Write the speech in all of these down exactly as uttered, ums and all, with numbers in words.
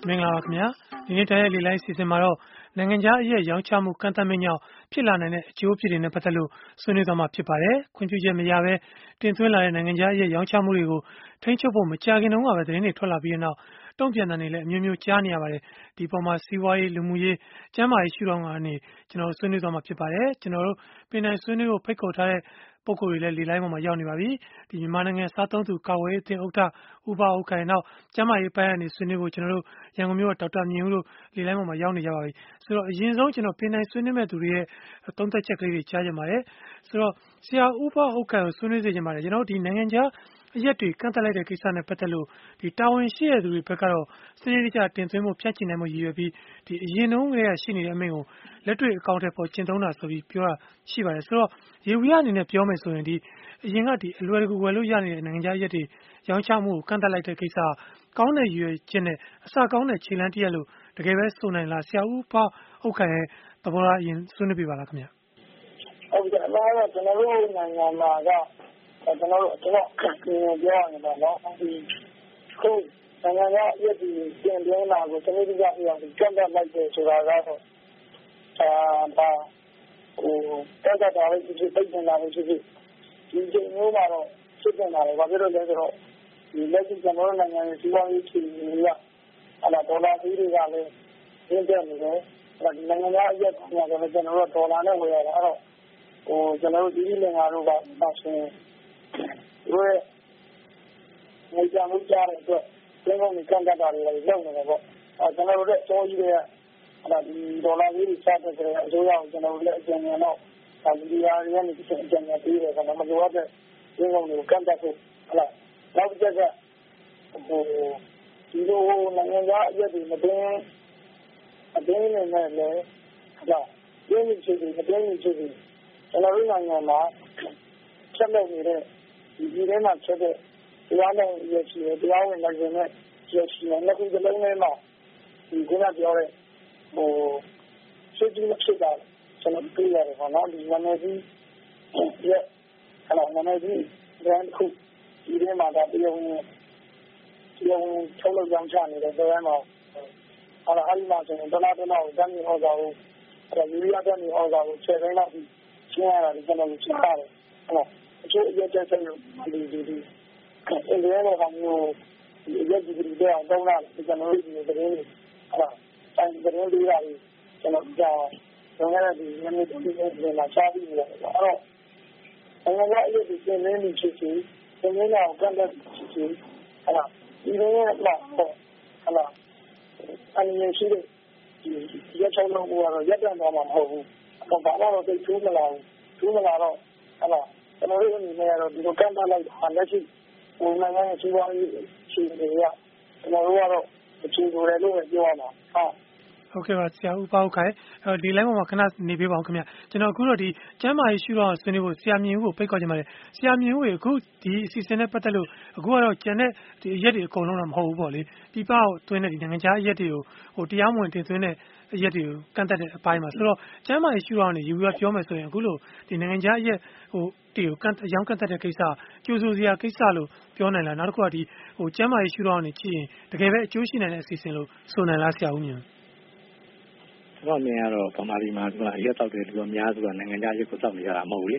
မင်္ဂလာပါခင်ဗျာဒီနေ့တိုင်းလေးလိုက်စီစဉ်မှာတော့နိုင်ငံခြားအရေးရောင်းချမှုကန့်သတ်မိန့်ကြောင့်ဖြစ်လာနိုင်တဲ့အကျိုးအဖြစ်တွေနဲ့ပတ်သက်လို့ဆွေးနွေးသွားမှာဖြစ်ပါတယ်ခွင့်ပြုချက်မရဘဲတင်သွင်းလာတဲ့နိုင်ငံခြားအရေးရောင်းချမှုတွေကိုထိန်းချုပ်ဖို့မကြာခင်တုန်းကပဲသတင်းတွေထွက်လာပြီးတဲ့နောက်တုံ့ပြန်တာတွေလည်းအမျိုးမျိုးကြားနေရပါတယ်ဒီပေါ်မှာစီးပွားရေးလူမှုရေးကျန်းမာရေးရှုထောင့်ကနေကျွန်တော်ဆွေးနွေးသွားမှာဖြစ်ပါတယ်ကျွန်တော်တို့ပြည်နယ်ဆွေးနွေးဖို့ဖိတ်ခေါ်ထားတဲ့ပုံကိုယ်တွေလည်းလေလိုင်းပေါ်မှာရောက်နေပါပြီဒီမြန်မာနိုင်ငံစားသုံးသူကာဝေးအသင်းဥက္ကဋ္ဌဥပဥက္ကဋ္ဌနောက်ကျန်းမာရေးပိုင်းကနေဆွေးနွေးဖို့ကျွန်တော်တို့ရန်ကုန်မြို့ကဒေါက်တာမြင့်ဦးတို့လေလိုင်းပေါ်မှာရောက်နေကြပါပြီဆိုတော့အရင်ဆုံးကျွန်တော်ပြည်နယ်ဆွေးနွေးမဲ့သူတွေရဲ့သုံးသက်ချက်ကလေးတွေကြားကြပါတယ်ဆိုတော့ဆရာဥပဥက္ကဋ္ဌကိုဆွေးနွေးစေချင်ပါတယ်ကျွန်တော်ဒီနိုင်ငံခြားအရက်တွေကန့်သက်လိုက်တဲ့ကိစ္စနဲ့ပတ်သက်လို့ဒီတာဝန်ရှိတဲ့သူတွေဘက်ကတော့စနစ်တကျတင်သွင်းမှုဖြတ်ချင်နိုင်မှုရည်ရွယ်ပြီးဒီအရင်တုန်းကတည်းကရှိနေတဲ့အမိန့်ကိုလက်တွေ့အကောင့်ထဲပေါ်ကျင့်သုံးတာဆိုပြီးပြောတာရှိပါတယ်ဆိုတော့ရေဝီရအနေနဲ့ပြောမယ်ဆိုရင်ဒီအရင်ကဒီအလွယ်တကူဝယ်လို့ရနေတဲ့နိုင်ငံခြားရက်တွေရောင်းချမှုကိုကန့်သက်လိုက်တဲ့ကိစ္စကောင်းတဲ့ရည်ရွယ်ချက်နဲ့အစကောင်းတဲ့ခြေလှမ်းတရက်လို့တကယ်ပဲဆိုနိုင်လားဆရာဦးဖောက်ဟုတ်ခိုင်ရဲ့သဘောထားအရင်ဆွေးနွေးပြပါလားခင်ဗျဟုတ်ကဲ့အဲ့တော့ကျွန်တော်တို့နိုင်ငံမှာကကျွန်တော်တို့ကျွန်တော်ပြောရရင်တော့နော်ဒီခုနိုင်ငံရဲ့အရေးကြီးပြင်ပြလာကိုစနစ်တကျပြောင်းပြီးကြက်တက်လိုက်တယ်ဆိုတာကတော့အာဒါဟိုတက်တက်တာလေးဖြစ်ဖြစ်ပြင်လာလို့ဖြစ်ဖြစ်ဒီချိန်မျိုးမှာတော့ဖြစ်နေတာလေဘာဖြစ်လို့လဲဆိုတော့ဒီလက်ရှိကျွန်တော်တို့နိုင်ငံရဲ့စီးပွားရေးခြေအနေကအဲ့ဒါဒေါ်လာသေးတွေကလည်းရင်းကျက်နေတယ်အဲ့ဒါဒီနိုင်ငံရဲ့အရေးကြီးတာကလည်းကျွန်တော်တို့ဒေါ်လာနဲ့ဝယ်ရတာအဲ့တော့ဟိုကျွန်တော်တို့ဒီလင်္ကာတို့ကပါရှင်တို့ရဲ့နေကြမှုကြားတဲ့အတွက်ကျင်းကုန်ကန့်တတ်တာတွေလည်းလုပ်နေတယ်ပေါ့အဲကျွန်တော်တို့ရဲ့စိုးကြီးတဲ့အဲ့ဒါဒီဒေါ်လာကြီးတွေစတဲ့ဆိုတဲ့အစိုးရကိုကျွန်တော်တို့လည်းအကျဉ်းဉာဏ်တော့ဒီနေရာတွေကနေအကျဉ်းဉာဏ်ပေးတယ်ဆိုတော့မလိုအပ်တဲ့ကျင်းကုန်တွေကိုကန့်တတ်ဖို့ဟုတ်လားနောက်တစ်ချက်ကဟိုဒီလိုနိုင်ငံသားအရက်တွေမတင်းအတင်းနေနဲ့လည်းဟုတ်လားကျင်းနေချင်တယ်မတင်းနေချင်တယ်ကျွန်တော်တို့နိုင်ငံမှာချက်လုပ်နေတဲ့ဒီဒီထဲမှာချက်တဲ့တရားနဲ့ရရှိတယ်တရားဝင်နိုင်ငံနဲ့ရရှိတယ်နှစ်ခုစလုံးနဲ့မှဒီခုနပြောတဲ့ဟိုစစ်ကြီးမဖြစ်တာကျွန်တော်တွေ့ရတယ်ပေါ့နော်ဒီနာမည်ကြီးရဲ့အဲ့တော့နာမည်ကြီးဘရန်ခုဒီထဲမှာဒါတရားဝင်တရားဝင်ထုတ်လုပ်ကြောင်းချနေတဲ့ဘရန်မှာအဲ့ဒါအဲ့ဒီမှာဆိုရင်ဒေါ်လာဒေါ်လာကိုတန်းပြီးဟောတာကိုအဲ့ဒါယူရီးယားတန်းပြီးဟောတာကိုခြေတိုင်းလောက်ပြီးရှင်းရတာကျွန်တော်ရှင်းရတယ်အဲ့တော့အကျိုးအကျတဲ့ဆက်လို့ဒီဒီဒီအဲ့ဒီတော့ကမျိုးဒီရက်ဒီဒီတဲ့အောင်တောင်းလာကျွန်တော်တို့ဒီသတင်းတွေအဲ့ဒါတိုင်းသတင်းတွေရာကျွန်တော်ကြောင်းကျွန်တော်တို့ဒီနည်းနည်းဒီလိုလာချပြီးနေတယ်အဲ့တော့အင်္ဂလိပ်အရေးဒီသင်နေနေချစ်ချင်သင်နေတာကိုကန့်သက်ချစ်ချင်အဲ့ဒါဒီလိုနဲ့တော့အဲ့ဒါအနည်းရှိတဲ့ဒီရက်ချောင်းလုံးကတော့ရက်တန်တော့မှာမဟုတ်ဘူးတော့ဘာမှတော့သိထူးမလာဘူးထူးမလာတော့အဲ့တော့ကျွန်တော်တို့အနေနဲ့ကတော့ဒီလိုကန့်သတ်လိုက်တာလက်ရှိဟိုနိုင်ငံရဲ့စီးပွားရေးအခြေအနေကကျွန်တော်တို့ကတော့အခြေအနေတွေလို့ပြောရမှာဟုတ်ဟုတ်ကဲ့ပါဆရာဦးပေါက်ခိုင်အဲဒီ line ပေါ်မှာခဏနေပေးပါဦးခင်ဗျကျွန်တော်အခုတော့ဒီကျမ်းမာရေးရှုတော့ဆွေးနွေးဖို့ဆရာမြင့်ဦးကိုဖိတ်ခေါ်ချင်ပါတယ်ဆရာမြင့်ဦးရေအခုဒီအစီအစဉ်နဲ့ပတ်သက်လို့အခုကတော့ကျန်တဲ့ဒီအရက်တွေအကုန်လုံးတော့မဟုတ်ဘူးပေါ့လေပြပကိုသွင်းတဲ့ဒီနိုင်ငံခြားအရက်တွေကိုဟိုတရားမဝင်တင်သွင်းတဲ့အရက်တွေကိုကန့်သက်တဲ့အပိုင်းမှာဆိုတော့ကျမ်းမာရေးရှုတော့နေယူပြီးပြောမယ်ဆိုရင်အခုလို့ဒီနိုင်ငံခြားအရက်ဟိုတီကိုကန့်ရောင်းကန့်သက်တဲ့ကိစ္စကြိုးစိုးစရာကိစ္စလို့ပြောနိုင်လားနောက်တစ်ခုကဒီဟိုကျမ်းမာရေးရှုတော့နေကြည့်ရင်တကယ်ပဲအကျိုးရှိနိုင်တဲ့အစီအစဉ်လို့ဆိုနိုင်လားဆရာဦးမြင့်ကျွန်တော်မြင်ရတော့ဗမာပြည်မှာကရက်တောက်တဲ့လူအများစုကနိုင်ငံခြားရက်ကိုတောက်နေကြတာမဟုတ်ဘူးလေ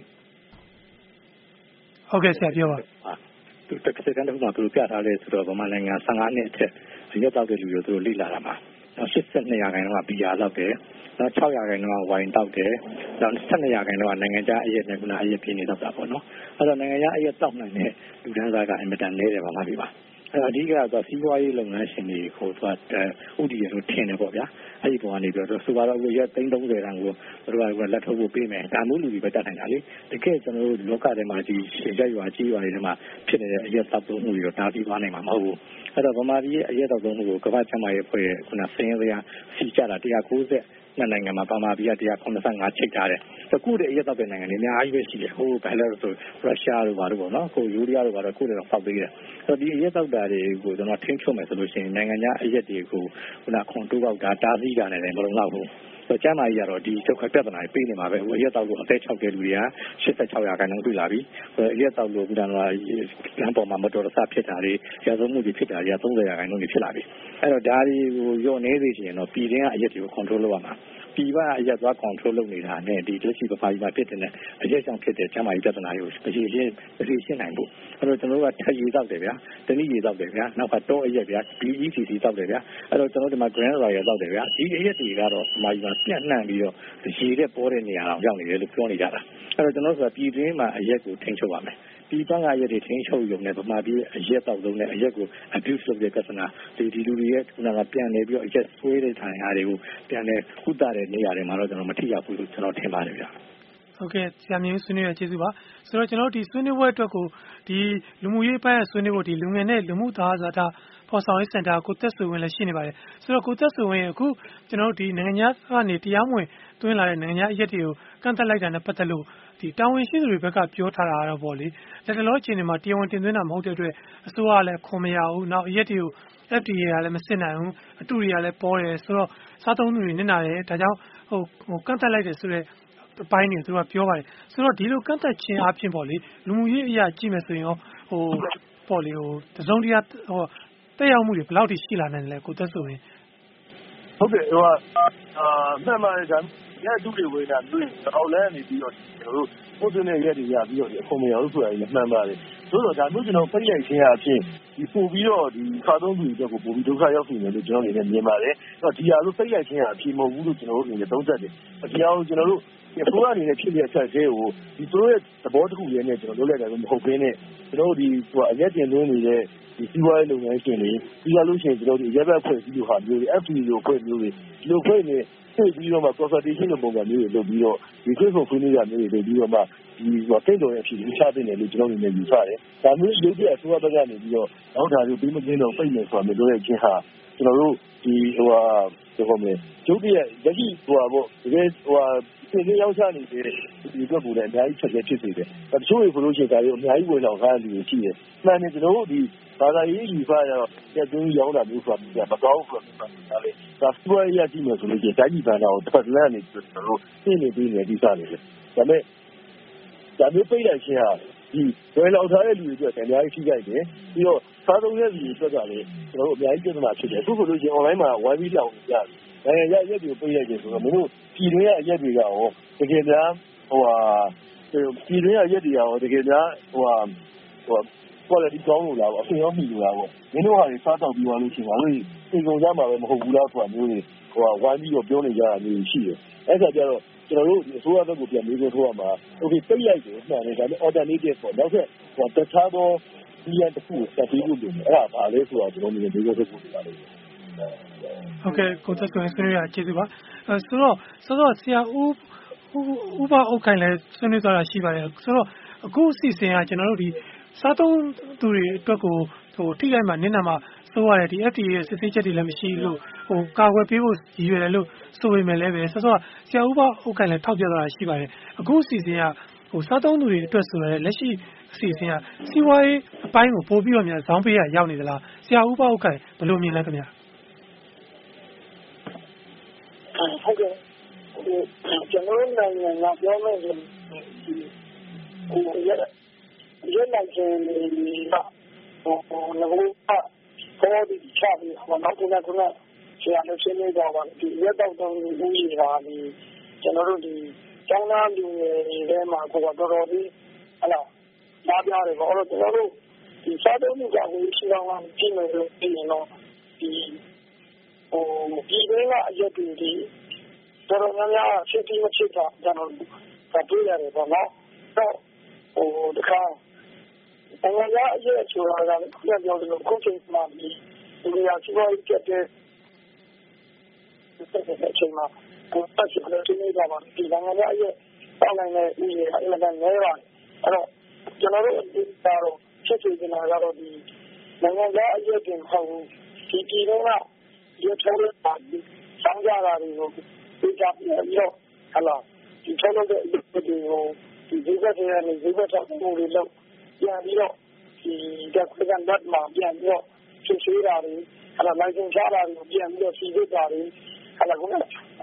ဟုတ်ကဲ့ဆရာပြောပါသူတစ်စက္ကန့်တည်းမှာသူပြထားလဲဆိုတော့ဗမာနိုင်ငံဆယ်ငါနှစ်အထက်ရက်တောက်တဲ့လူတွေသူတို့လေ့လာတာမှာနောက်၈၂ရာခိုင်နှုန်းကဘီယာတောက်တယ်နောက်၆ရာခိုင်နှုန်းကဝိုင်တောက်တယ်နောက်၁၂ရာခိုင်နှုန်းကနိုင်ငံခြားအရက်နဲ့ခုနအရက်ပြင်းနေတောက်တာပေါ့နော်အဲ့တော့နိုင်ငံခြားအရက်တောက်နိုင်တဲ့လူတန်းစားကအင်မတန်နည်းတယ်ဗမာပြည်မှာအဓိကတော့စီးပွားရေးလုပ်ငန်းရှင်တွေကိုသူကဥတီရလို့ထင်တယ်ပေါ့ဗျာအဲ့ဒီပုံကနေပြီးတော့ဆိုပါတော့ရက်သိန်း၃၀တန်းကိုသူတို့ကလက်ထုတ်ဖို့ပေးမယ်ဒါမျိုးလူတွေပဲတတ်နိုင်တာလေတကယ်ကျွန်တော်တို့လောကထဲမှာဒီရက်ရွာကြီးရွာတွေထဲမှာဖြစ်နေတဲ့အရက်တောက်သုံးမှုတွေတော့တားပြီးသွားနိုင်မှာမဟုတ်ဘူးအဲ့တော့ဗမာပြည်ရဲ့အရက်တောက်သုံးမှုကိုကမ္ဘာ့ကျန်းမာရေးအဖွဲ့ကခုနစင်းရင်းစီကြတာ၁၉၀နှစ်နိုင်ငံမှာဗမာပြည်က၁၇၅ချိတ်ထားတယ်အခုတည်းအရက်တောက်တဲ့နိုင်ငံတွေအများကြီးပဲရှိတယ်ဟိုဘယ်လိုလဲဆိုရုရှားတို့ဘာလို့ပေါ့နော်ကိုယူရီးယားတို့ဘာလို့ကိုယ်တော့ဖောက်ပေးတယ်ဆိုတော့ဒီအရက်တောက်တာတွေကိုကျွန်တော်ထိန်းချုပ်မယ်ဆိုလို့ရှိရင်နိုင်ငံခြားအရက်တွေကိုခုနခွန်တိုးပေါက်တာတားဆီးတာနဲ့လည်းမလုံလောက်ဘူးကျန်းမာရေးကတော့ဒီဒုက္ခပြဿနာတွေပေးနေမှာပဲဟိုအရက်တောက်လို့အသက်၆တဲ့လူတွေက၈၆ရာခိုင်နှုန်းတွေ့လာပြီဟိုအရက်တောက်လို့ပြန်လာလမ်းပေါ်မှာမတော်တဆဖြစ်တာတွေရာဇဝတ်မှုတွေဖြစ်တာတွေက၃၀ရာခိုင်နှုန်းတွေဖြစ်လာပြီအဲ့တော့ဒါတွေကိုရော့နေသေးချင်တော့ပြည်တွင်းကအရက်တွေကို control လုပ်ရမှာပြည်ပအရက်သွား control လုပ်နေတာနဲ့ဒီလက်ရှိပမာကြီးမှာဖြစ်တဲ့အရက်ကြောင့်ဖြစ်တဲ့ကျန်းမာရေးပြဿနာတွေကိုအရေးကြီးအရေးရှင်းနိုင်ဖို့အဲ့တော့ကျွန်တော်တို့ကထက်ရည်တောက်တယ်ဗျာတနည်းရည်တောက်တယ်ဗျာနောက်ကတောအရက်ဗျာ B E C C တောက်တယ်ဗျာအဲ့တော့ကျွန်တော်တို့ဒီမှာ Grand Royal တောက်တယ်ဗျာဒီအရက်တွေကတော့ပမာကြီးမှာပြန့်နှံ့ပြီးတော့ရေတဲ့ပေါ်တဲ့နေရာအောင်ရောက်နေတယ်လို့ပြောနေကြတာအဲ့တော့ကျွန်တော်တို့ကပြည်တွင်းမှာအရက်ကိုထိန်းချုပ်ရမယ်ပြည်ပကအရက်တွေထိန်းချုပ်ရုံနဲ့ပမာပြည်အရက်တောက်လုံးနဲ့အရက်ကို abuse လုပ်တဲ့ကစနာဒီဒီလူတွေရဲ့ခုနကပြန်နေပြီးတော့အရက်ဆွေးတဲ့ထိုင်အားတွေကိုပြန်နေခုတတဲ့နေရာတွေမှာတော့ကျွန်တော်မထိရောက်ဘူးလို့ကျွန်တော်ထင်ပါတယ်ဗျာဟုတ်ကဲ့ဆရာမြင့်ဆွေးနွေးရကျေးဇူးပါဆိုတော့ကျွန်တော်တို့ဒီဆွေးနွေးပွဲအတွက်ကိုဒီလူမှုရေးပိုင်းဆွေးနွေးဖို့ဒီလူငယ်နဲ့လူမှုသားစာတာပေါ်ဆောင်ရေးစင်တာကိုသက်ဆွေဝင်လည်းရှိနေပါတယ်ဆိုတော့ကိုသက်ဆွေဝင်အခုကျွန်တော်တို့ဒီနိုင်ငံခြားကနေတရားမဝင်တွင်းလာတဲ့နိုင်ငံခြားအရက်တွေကိုကန့်သက်လိုက်တာနဲ့ပတ်သက်လို့ဒီတာဝန်ရှိသူတွေဘက်ကပြောထားတာကတော့ပေါ့လေလက်တလောအချိန်တွေမှာတရားဝင်တင်သွင်းတာမဟုတ်တဲ့အတွက်အစိုးရကလည်းခွန်မရဘူးနောက်အရက်တွေကို F D A ကလည်းမစစ်နိုင်ဘူးအတူတွေကလည်းပေါ်တယ်ဆိုတော့စားသုံးသူတွေနစ်နာတယ်ဒါကြောင့်ဟိုဟိုကန့်သက်လိုက်တယ်ဆိုတော့ပိုင်းနေသူကပြောပါတယ်ဆိုတော့ဒီလိုကန့်သက်ခြင်းအပြင်ပေါ့လေလူမှုရေးအရာကြည့်မယ်ဆိုရင်ရောဟိုပေါ့လေဟိုတစုံတရာဟိုတက်ရောက်မှုတွေဘယ်လောက်ထိရှိလာနိုင်လဲကိုသက်ဆိုရင်ဟုတ်ကဲ့ဟိုအာမှန်ပါတယ်ဒါရဲ့သူတွေဝေးတာတွေ့တော့လည်းနေပြီးတော့ကျွန်တော်တို့ပို့သွင်းတဲ့ရက်တွေရပြီးတော့ဒီအခွန်မရဘူးဆိုတာလည်းမှန်ပါတယ်ဆိုတော့ဒါမျိုးကျွန်တော်ပြည့်ရိုက်ခြင်းအဖြစ်ဒီပို့ပြီးတော့ဒီခါသုံးသူတွေအတွက်ကိုပို့ပြီးဒုက္ခရောက်နေတယ်လို့ကျွန်တော်အနေနဲ့မြင်ပါတယ်အဲ့တော့ဒီဟာလို့ပြည့်ရိုက်ခြင်းအဖြစ်မဟုတ်ဘူးလို့ကျွန်တော်တို့အနေနဲ့သုံးသပ်တယ်ဒီဟာကိုကျွန်တော်တို့ဒီအစိုးရအနေနဲ့ဖြစ်တဲ့အချက်အသေးကိုဒီသူတို့ရဲ့သဘောတစ်ခုရဲ့နဲ့ကျွန်တော်လုပ်လိုက်တာမဟုတ်ဘဲနဲ့ကျွန်တော်တို့ဒီဟိုအရက်တင်သွင်းနေတဲ့ဒီစီးပွားရေးလုပ်ငန်းရှင်တွေပြီးရလို့ရှိရင်ကျွန်တော်တို့ရက်ဘက်ဖွဲ့စည်းလို့ဟာမျိုးတွေ F D A လိုဖွဲ့မျိုးတွေဒီလိုဖွဲ့နေသိပြီးတော့မှ consultation လိုပုံစံမျိုးတွေလုပ်ပြီးတော့ဒီ Facebook ဆွေးနွေးရမျိုးတွေလုပ်ပြီးတော့မှဒီဟိုတိတ်တော်ရဲ့အဖြစ်ကိုချသိနေလို့ကျွန်တော်အနေနဲ့ယူဆတယ်ဒါမျိုးရုပ်ပြအစိုးရဘက်ကနေပြီးတော့နောက်ဒါတွေပြီးမကင်းတော့ပြိနေဆိုတာမျိုးတို့ရဲ့ချင်းဟာကျွန်တော်တို့ဒီဟိုဟာဒီပုံမျိုးရုပ်ပြလက်ရှိဟိုဟာပေါ့တကယ်ဟိုဟာဒီနေ့ရောက်ချနေတဲ့ဒီအတွက်ကိုလည်းအများကြီးချက်ချက်ဖြစ်နေတယ်တချို့တွေဘလို့ရှိရင်ဒါတွေအများကြီးဝင်လောက်ထားတဲ့လူတွေရှိတယ်မှန်တယ်ကျွန်တော်တို့ဒီဘာသာရေးယူဆရတော့တက်သွင်းရောင်းတာမျိုးဆိုတာမကောင်းဘူးဆိုတာဒါလေဒါစပွားရကြည့်မယ်ဆိုလို့ရှိရင်တိုင်းပြည်ဘဏ္ဍာကိုတစ်ဖက်လမ်းနေကျွန်တော်တို့သိနေပြီးနေဒီစားနေတယ်ဒါပေမဲ့ဒါမျိုးပြိလိုက်ခြင်းဟာဒီဝယ်လောက်ထားတဲ့လူတွေအတွက်အများကြီးထိခိုက်တယ်ပြီးတော့စားသုံးတဲ့လူတွေအတွက်ကလည်းကျွန်တော်တို့အများကြီးပြဿနာဖြစ်တယ်အခုဆိုလို့ရှိရင် online မှာဝိုင်းပြီးလောင်ကြတယ်နိုင်ငံရရက်တွေကိုပြိလိုက်တယ်ဆိုတော့မင်းတို့ပြည်တွင်းရဲ့အရက်တွေကရောတကယ်များဟိုဟာပြည်တွင်းရဲ့အရက်တွေကရောတကယ်များဟိုဟာဟိုquality ကောင်းလို့လားပေါ့အဆင်ရောမိလို့လားပေါ့မင်းတို့ဟာတွေစားတော့ပြီးသွားလို့ရှိရင်ငါတို့စိတ်ကုန်ကြမှာပဲမဟုတ်ဘူးလားဆိုတာမျိုးတွေဟိုဟာဝိုင်းပြီးတော့ပြောနေကြတာမျိုးရှိတယ်အဲ့ဒါကြတော့ကျွန်တော်တို့ဒီအစိုးရဘက်ကိုပြန်ပြီးတော့ထိုးရမှာ okay ပြည့်ရိုက်တယ်မှန်တယ်ဒါပေမဲ့ alternative ပေါ့နောက်ထပ်ဟိုတခြားသောဒီရန်တစ်ခုကိုတက်ပြီးလို့လုပ်တယ်အဲ့ဒါဘာလဲဆိုတော့ကျွန်တော်မြင်ပြီးတော့ထုတ်ပြပါလိမ့်မယ်ဟုတ်ကဲ့ကိုသက်ဆွေဆွေးနွေးရကျေးဇူးပါအဲဆိုတော့ဆိုတော့ဆရာဦးဦးပါအုတ်ခိုင်လည်းဆွေးနွေးသွားတာရှိပါတယ်ဆိုတော့အခုအစီအစဉ်ကကျွန်တော်တို့ဒီစားသုံးသူတွေအတွက်ကိုဟိုထိခိုက်မှနင်းနာမှာစိုးရတယ်ဒီ F D A ရဲ့စစ်ဆေးချက်တွေလည်းမရှိလို့ဟိုကာကွယ်ပေးဖို့ရည်ရွယ်တယ်လို့ဆိုပေမဲ့လည်းပဲဆိုတော့ဆရာဦးပါအုတ်ခိုင်လည်းထောက်ပြသွားတာရှိပါတယ်အခုအစီအစဉ်ကဟိုစားသုံးသူတွေအတွက်ဆိုရတဲ့လက်ရှိအစီအစဉ်ကစီးပွားရေးအပိုင်းကိုပို့ပြီးတော့များဇောင်းပေးရရောက်နေသလားဆရာဦးပါအုတ်ခိုင်ဘယ်လိုမြင်လဲခင်ဗျာဟုတ်ကဲ့ကျွန်တော်နိုင်ငံကပြောမယ်ဆိုဟိုရရနိုင်ခြင်းဒီကဟိုငါတို့ကခေါ်ပြီးချပြီးဟိုနောက်ကနေကဆရာတို့ရှင်းနေကြပါဒီရက်တော့တော့ဦးကြီးပါဒီကျွန်တော်တို့ဒီကျောင်းသားလူငယ်တွေမှာကတော့တော်တော်လေးဟလာနားပြတယ်ဘာလို့ကျွန်တော်တို့ဒီစားသုံးမှုကဝေးရှိအောင်ကြည့်မယ်လို့ပြင်တော့ဒီဟိုဒီကနေ့အရက်တွေဒီတော်တော်များများဖြစ်ပြီးမဖြစ်တာကျွန်တော်တွေ့ရတယ်ပေါ့နော်တော့ဟိုတခါနိုင်ငံခြားအရက်ဆိုတာကလည်းပြောတယ်လို့ခုချိန်မှဒီဒီရရှိဖို့ပြတဲ့အချိန်မှာကိုယ်ပတ်ချက်လို့နေကြပါဒီနိုင်ငံခြားအရက်တောင်းနိုင်တဲ့ဥယျာဉ်အမှန်တန်နေပါတယ်အဲ့တော့ကျွန်တော်တို့ဒီကတော့ဖြစ်ဖြစ်နေတာကတော့ဒီနိုင်ငံခြားအရက်တင်ဟုတ်ဒီပြည်တော့ကရထိုးလို့ပါဒီဆောင်ကြတာတွေကိုဒီကပြီးတော့ဟလာဒီထုံးတဲ့အရက်တွေကိုဒီဒီဘက်ကနေဒီဘက်ထောက်မှုတွေလုပ်ပြန်ပြီးတော့ဒီကခွင့်ကတ်မှာပြန်ပြီးတော့ဖြစ်သေးတာတွေအဲ့ဒါလိုင်စင်ချတာတွေပြန်ပြီးတော့စီစစ်တာတွေအဲ့ဒါကအ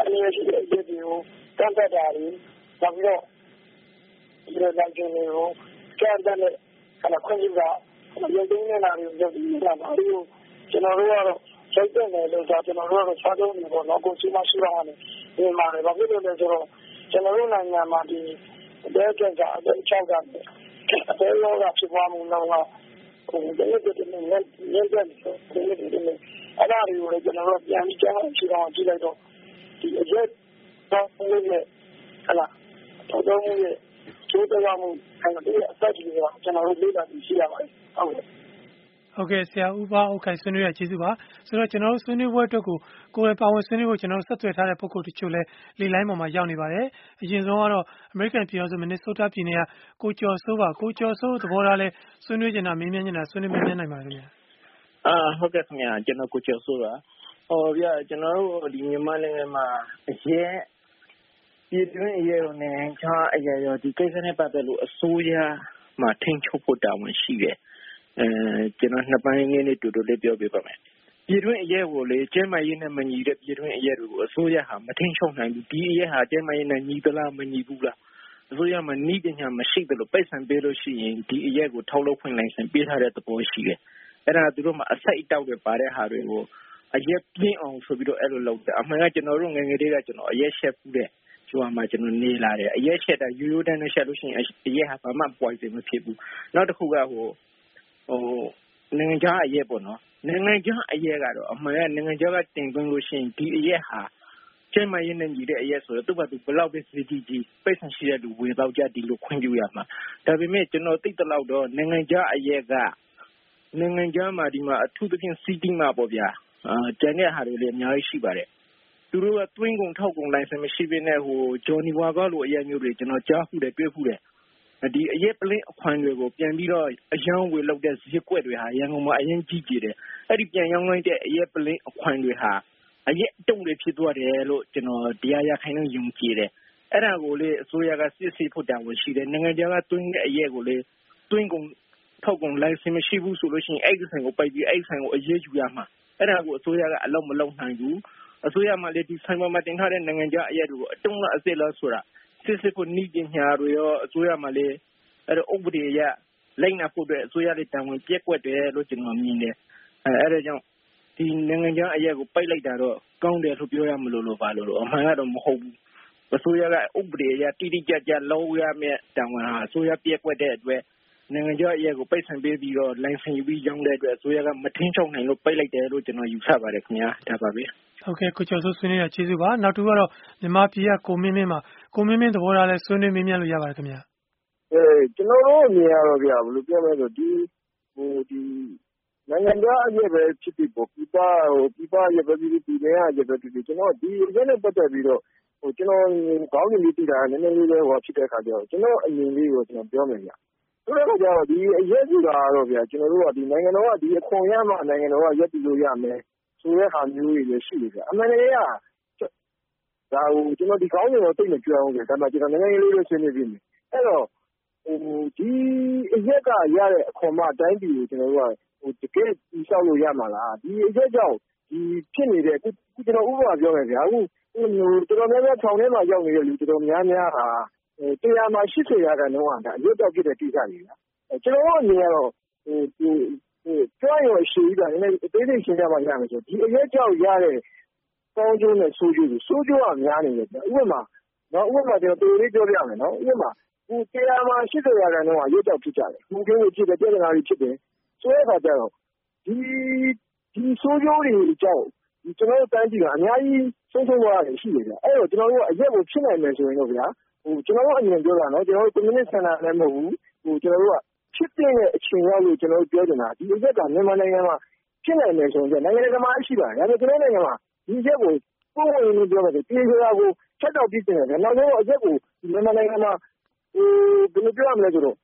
အနေရရှိတဲ့အရက်တွေကိုတန်တက်တာတွေနောက်ပြီးတော့ဒီလိုတိုင်းကျင်းတွေကိုကြမ်းတဲ့နဲ့ခဏခွင့်ပြုတာရုပ်သိမ်းနေတာတွေကိုရုပ်သိမ်းနေတာပါအဲ့လိုကျွန်တော်တို့ကတော့စိတ်တက်နေလို့ဆိုကျွန်တော်တို့ကတော့စားသုံးနေပေါ့နော်ကိုယ်စီမရှိတော့ဘူးဒီမှာလည်းဘာဖြစ်လို့လဲဆိုတော့ကျွန်တော်တို့နိုင်ငံမှာဒီအသေးကကအသေးချောက်ကအသေးရောကဖြစ်သွားမှုတော့ဟိုတကယ်တကယ်နဲ့ရင်းတဲ့တကယ်တကယ်နဲ့အဲ့ဒါတွေကိုလည်းကျွန်တော်တို့ပြန်ပြီးကြားအောင်ရှိတော့ကြည့်လိုက်တော့ဒီအရက်တော့လို့ရဲ့ဟလာတော့တော့ရဲ့ကျိုးတော်မှုအဲ့ဒါရဲ့အသက်ကြီးကကျွန်တော်တို့လေ့လာပြီးရှိရပါတယ်ဟုတ်ကဲ့ဟုတ်ကဲ့ဆရာဦးဘအိုက်ခိုင်ဆွေးနွေးရကျေးဇူးပါဆိုတော့ကျွန်တော်တို့ဆွေးနွေးပွဲအတွက်ကိုကိုယ်ပဲပါဝင်ဆွေးနွေးဖို့ကျွန်တော်တို့ဆက်သွယ်ထားတဲ့ပုဂ္ဂိုလ်တချို့လည်းလေလိုင်းပေါ်မှာရောက်နေပါတယ်အရင်ဆုံးကတော့ American ပြည်တော်စု Minnesota ပြည်နယ်ကကိုကျော်စိုးပါကိုကျော်စိုးသဘောထားလဲဆွေးနွေးနေတာမေးမြန်းနေတာဆွေးနွေးမေးမြန်းနိုင်ပါတယ်ခင်ဗျာအာဟုတ်ကဲ့ခင်ဗျာကျွန်တော်ကိုကျော်စိုးပါဟောဗျာကျွန်တော်တို့ဒီမြန်မာနိုင်ငံမှာအရင်ပြည်တွင်းအရေးရောနဲ့ခြားအရေးရောဒီကိစ္စနဲ့ပတ်သက်လို့အစိုးရမှာထိန်းချုပ်ဖို့တာဝန်ရှိတယ်အဲကျွန်တော်နှစ်ပိုင်းငင်းလေးတူတူလေးပြောပြပါမယ်ပြည်တွင်းအရေးကိုလေကျဲမရေးနဲ့မညီတဲ့ပြည်တွင်းအရေးတွေကိုအစိုးရဟာမထိန်းချုပ်နိုင်ဘူးဒီအရေးဟာကျဲမရေးနဲ့ညီသလားမညီဘူးလားအစိုးရမှာနှီးပညာမရှိတယ်လို့ပိတ်ဆံပေးလို့ရှိရင်ဒီအရေးကိုထောက်လုပ်ခွင့်နိုင်စင်ပေးထားတဲ့သဘောရှိတယ်အဲ့ဒါသူတို့မှာအစိုက်အတောက်တွေပါတဲ့ဟာတွေကိုအရေးပြင်းအောင်ဆိုပြီးတော့အဲ့လိုလုပ်တယ်အမှန်ကကျွန်တော်တို့ငယ်ငယ်လေးကကျွန်တော်အရေးရှက်ဖူးတဲ့ကျွမ်းမှာကျွန်တော်နေလာတယ်အရေးရှက်တာရိုးရိုးတန်းတန်းရှက်လို့ရှိရင်အရေးဟာဘာမှပွိုင်စင်မဖြစ်ဘူးနောက်တစ်ခုကဟိုဟိုနိုင်ငံခြားအရေးပေါ့နော်နိုင်ငံခြားအရေးကတော့အမှန်ကနိုင်ငံခြားကတင်သွင်းလို့ရှိရင်ဒီအရေးဟာကျမရင်းနေကြီးတဲ့အရေးဆိုတော့သူ့ဘာသူဘလောက်ပဲစီတီကြီးပိတ်ဆံရှိတဲ့လူဝင်တော့ကြဒီလိုခွင့်ပြုရမှာဒါပေမဲ့ကျွန်တော်သိတဲ့လောက်တော့နိုင်ငံခြားအရေးကနိုင်ငံခြားမှာဒီမှာအထူးသဖြင့်စီတီမှာပေါ့ဗျာအာကျန်တဲ့ဟာတွေလည်းအများကြီးရှိပါတယ်သူတို့ကတွင်းကုန်ထောက်ကုန်လိုင်စင်မရှိဘဲနဲ့ဟိုဂျော်နီဝါကားလိုအရေးမျိုးတွေကျွန်တော်ကြားဖူးတယ်တွေ့ဖူးတယ်ဒီအရေးပလင်းအခွန်တွေကိုပြန်ပြီးတော့အယောင်းဝယ်လုပ်တဲ့ဈေးကွက်တွေဟာရန်ကုန်မှာအရင်ကြီးကြီးတယ်အဲ့ဒီပြန်ရောင်းလိုက်တဲ့အရေးပလင်းအခွန်တွေဟာအရေးတုံတွေဖြစ်သွားတယ်လို့ကျွန်တော်တရားရခိုင်နှုန်းယုံကြည်တယ်အဲ့ဒါကိုလေအစိုးရကစစ်ဆေးဖို့တာဝန်ရှိတယ်နိုင်ငံခြားကတွင်းတဲ့အရေးကိုလေတွင်းကုန်ထောက်ကုန်လိုင်စင်မရှိဘူးဆိုလို့ရှိရင်အဲ့ဒီဆိုင်ကိုပိုက်ပြီးအဲ့ဒီဆိုင်ကိုအရေးယူရမှာအဲ့ဒါကိုအစိုးရကအလုပ်မလုပ်နိုင်ဘူးအစိုးရမှလည်းဒီဆိုင်ပေါ်မှာတင်ထားတဲ့နိုင်ငံခြားအရေးတွေကိုအတုံးလားအစစ်လားဆိုတာစစ်စစ်ကိုနှီးပညာတွေရောအစိုးရမှလည်းအဲ့တော့ဥပဒေရလိုက်နာဖို့အတွက်အစိုးရရဲ့တာဝန်ပြက်ကွက်တယ်လို့ကျွန်တော်မြင်တယ်အဲအဲ့ဒါကြောင့်ဒီနိုင်ငံခြားအရေးကိုပိတ်လိုက်တာတော့ကောင်းတယ်လို့ပြောရမလို့လို့ပါလို့အမှန်ကတော့မဟုတ်ဘူးအစိုးရကဥပဒေရတိတိကျကျလုံးရမယ့်တာဝန်ဟာအစိုးရပြက်ကွက်တဲ့အတွက်နိုင်ငံခြားအရေးကိုပိတ်ဆံပေးပြီးတော့လိုင်စင်ယူပြီးရောင်းတဲ့အတွက်အစိုးရကမထင်းချုပ်နိုင်လို့ပိတ်လိုက်တယ်လို့ကျွန်တော်ယူဆပါတယ်ခင်ဗျာဒါပါပဲဟုတ်ကဲ့ကိုကျော်စိုးဆွေးနွေးရကျေးဇူးပါနောက်တူကတော့မြန်မာပြည်ကကိုမင်းမင်းမှာကိုမင်းမင်းသဘောထားလဲဆွေးနွေးမေးမြန်းလို့ရပါတယ်ခင်ဗျာအဲကျွန်တော်တို့အမြင်ရတော့ဗျာဘယ်လိုပြောမလဲဆိုဒီဟိုဒီနိုင်ငံသားအရေးပဲဖြစ်ဖြစ်ပေါ့ပြပဟိုပြပရပဲဒီဒီနေရပဲဒီကျွန်တော်ဒီအရေးနဲ့ပတ်သက်ပြီးတော့ဟိုကျွန်တော်ခေါင်းစဉ်လေးသိတာနည်းနည်းလေးပဲဟိုဖြစ်တဲ့ခါကျတော့ကျွန်တော်အမြင်လေးကိုကျွန်တော်ပြောမယ်ဗျာဆိုတော့ကျတော့ဒီအရေးကြီးတာတော့ဗျာကျွန်တော်တို့ကဒီနိုင်ငံတော်ကဒီအခွန်ရမှနိုင်ငံတော်ကရက်တည်လို့ရမယ်ဆိုတဲ့ဟာမျိုးတွေလည်းရှိတယ်ဗျာအမှန်တကယ်ကဒါဟိုကျွန်တော်ဒီခေါင်းစဉ်ကိုသိနေကြအောင်ဗျာဒါမှကျွန်တော်နည်းနည်းလေးလေးဆွေးနွေးပြီးမယ်အဲ့တော့ဟိုဒီအရက်ကရတဲ့အခွန်မှတိုင်းပြည်ကိုကျွန်တော်တို့ကဟိုတကယ်ပြီးလျှောက်လို့ရမှာလားဒီအရက်ကြောင့်ဒီဖြစ်နေတဲ့အခုကျွန်တော်ဥပမာပြောမယ်ဗျာအခုဟိုတော်တော်များများထောင်ထဲမှာရောက်နေတဲ့လူတော်တော်များများဟာဟိုတရားမှာရှစ်ဆယ်ရာခိုင်နှုန်းဟာဒါအရက်ကြောင့်ဖြစ်တဲ့ကိစ္စတွေဗျာကျွန်တော်တို့အနေနဲ့တော့ဟိုဟိုဟိုကြောက်ရွံ့ရှိတာနည်းနည်းအသေးစိတ်ရှင်းပြမှရမယ်ဆိုဒီအရက်ကြောင့်ရတဲ့ကောင်းကျိုးနဲ့ဆိုးကျိုးကိုဆိုးကျိုးကများနေတယ်ဗျာဥပမာနော်ဥပမာကျွန်တော်တော်လေးပြောပြမယ်နော်ဥပမာဟိုတရားမှာရှစ်ဆယ်ရာခိုင်နှုန်းဟာရက်ကြောင့်ဖြစ်ကြတယ်ဒီကိစ္စဖြစ်တဲ့ပြဿနာတွေဖြစ်တယ်ဆိုတဲ့အခါကျတော့ဒီဒီဆိုးကျိုးတွေကြောင့်ဒီကျွန်တော်တို့တိုင်းပြည်ကအများကြီးဆုံးရှုံးသွားတယ်ရှိတယ်ဗျအဲ့တော့ကျွန်တော်တို့ကအရက်ကိုဖြစ်နိုင်မယ်ဆိုရင်တော့ဗျာဟိုကျွန်တော်တို့အမြင်ပြောတာနော်ကျွန်တော်တို့ကွန်မြူနစ်ဆန္ဒလည်းမဟုတ်ဘူးဟိုကျွန်တော်တို့ကဖြစ်တဲ့အခြေရောက်လို့ကျွန်တော်တို့ပြောချင်တာဒီအရက်ကမြန်မာနိုင်ငံမှာဖြစ်နိုင်မယ်ဆိုရင်နိုင်ငံတကာမှာရှိပါတယ်ဒါပေမဲ့ကျွန်တော်နိုင်ငံမှာဒီအရက်ကိုပုံဝင်လို့ပြောမယ်ဆိုပြည်သူတွေကိုချက်တော့ပြစ်နေတယ်နောက်ဆုံးအရက်ကိုမြန်မာနိုင်ငံမှာဟိုဘယ်လိုပြောရမလဲဆိုတော့